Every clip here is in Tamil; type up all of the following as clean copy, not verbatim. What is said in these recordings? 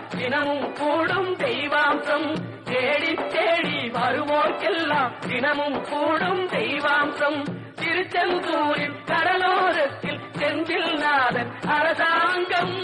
தினமும் கூடும் தெய்வாம்சம். தேடி தேடி வருவோர்க்கெல்லாம் தினமும் கூடும் தெய்வாம்சம். திருச்செந்தூரில் கடலோரத்தில் செந்தில் நாதன் அரசாங்கம்.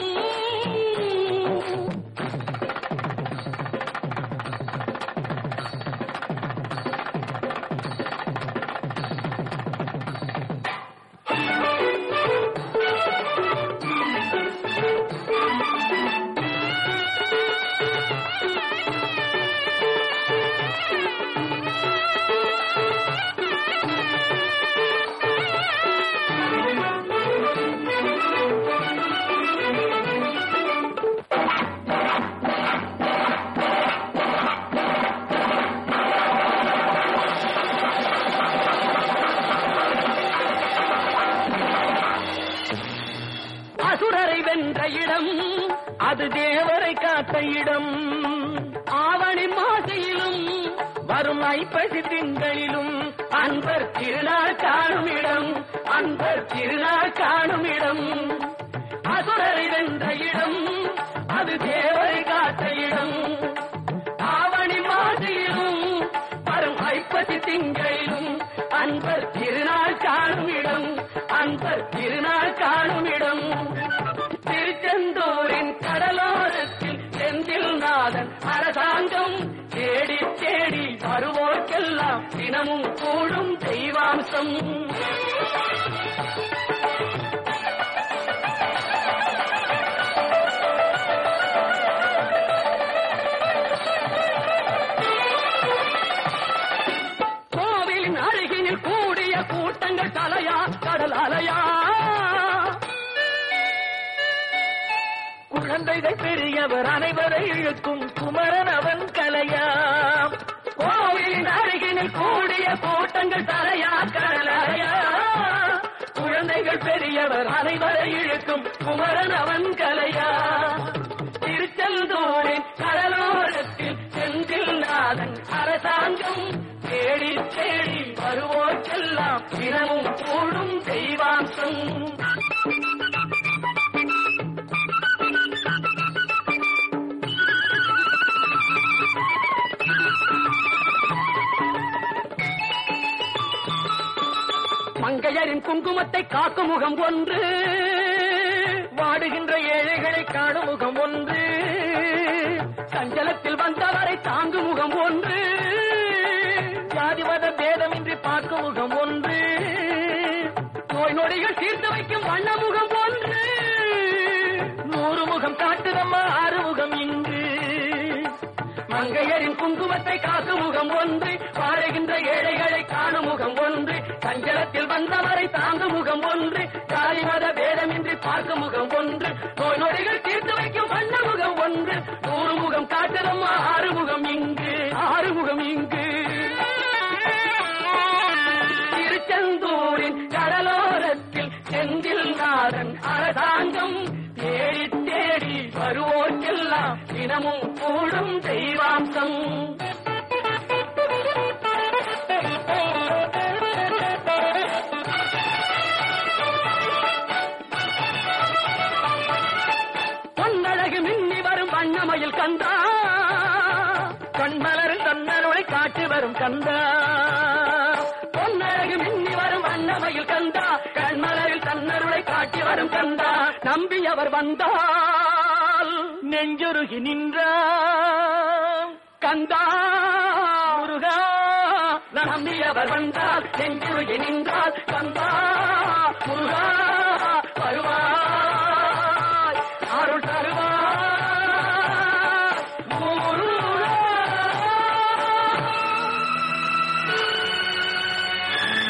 அசுரரை வென்ற இடம் அது தேவரை காத்த இடம். ஆவணி மாசையிலும் வரும் ஐப்பசி திங்களிலும் அன்பர் திருநாள் காணும் இடம். அன்பர் திருநாள் காணும் இடம். அசுரரை வென்ற இடம் அது தேவரை காத்த இடம். ஆவணி மாசையிலும் வரும் ஐப்பசி திங்களிலும் அன்பர் திருநாள் காணும் இடம். அன்பர் திருநாள் காணும் இடம். திருச்செந்தூரின் கடலோரத்தில் செந்தில் நாதன் அரசாங்கம். தேடி தேடி வருவோர்க்கெல்லாம் தினமும் கூடும் தெய்வாம்சம். கோவிலின் அருகினில் கூடிய கூட்டங்கள் தலையா கடல் அலையா. குழந்தைகள் பெரியவர் அனைவரை இழுக்கும் குமரன் அவன் கலையாம். கோவிலின் அருகினில் கூடிய கூட்டங்கள் தலையா கடலையா. குழந்தைகள் பெரியவர் அனைவரை இழுக்கும் குமரன் அவன் கலையா. திருச்செந்தூரின் கடலோரத்தில் செந்தில் நாதன் அரசாங்கம். தேடி தேடி வருவோர்க்கெல்லாம் தினமும் கூடும் தெய்வாம்சம். மங்கையரின் குங்குமத்தை காக்கும் முகம் ஒன்று. வாடுகின்ற ஏழைகளை காணும் முகம் ஒன்று. சஞ்சலத்தில் வந்தவரை தாங்கும் முகம் ஒன்று. ஜாதிமத பேதமின்றி பார்க்கும் முகம் ஒன்று. நோய் நொடிகள் தீர்த்து வைக்கும் வண்ண முகம் ஒன்று. 100 முகம் காட்டுதம்மா 6 முகம் இங்கு. மங்கையரின் குங்குமத்தை காக்கும் முகம் ஒன்று. வாழுகின்ற ஏழைகளை காணும் முகம் ஒன்று. சஞ்சலத்தில் வந்தவரை தாங்கும் முகம் ஒன்று. ஜாதி மத பேதமின்றி பார்க்கும் முகம் ஒன்று. நோய் நொடிகள் தீர்த்து வைக்கும் வண்ண முகம் ஒன்று. 100 முகம் காட்டுதம்மா 6 முகம் இங்கு. 6 முகம் இங்கு. திருச்செந்தூரின் கடலோரத்தில் செந்தில் நாதன் அரசாங்கம். தேடி தேடி வருவோர்க்கெல்லாம் தினமும் கூடும் தெய்வாம்சம். பொன்னழகு மின்னி வரும் வண்ணமயில் கந்தா. கண்மலர் தன்னருளை காட்டி வரும் கந்தா. பொன்னழகு மின்னி வரும் வண்ணமயில் கந்தா. கண்மலரில் தன்னருளை காட்டி வரும் கந்தா. நம்பியவர் வந்தால் நெஞ்சுருகி நின்றான் கந்தா முருகா. நம்பியவர் வந்தால் நெஞ்சுருகி நின்றால் கந்தா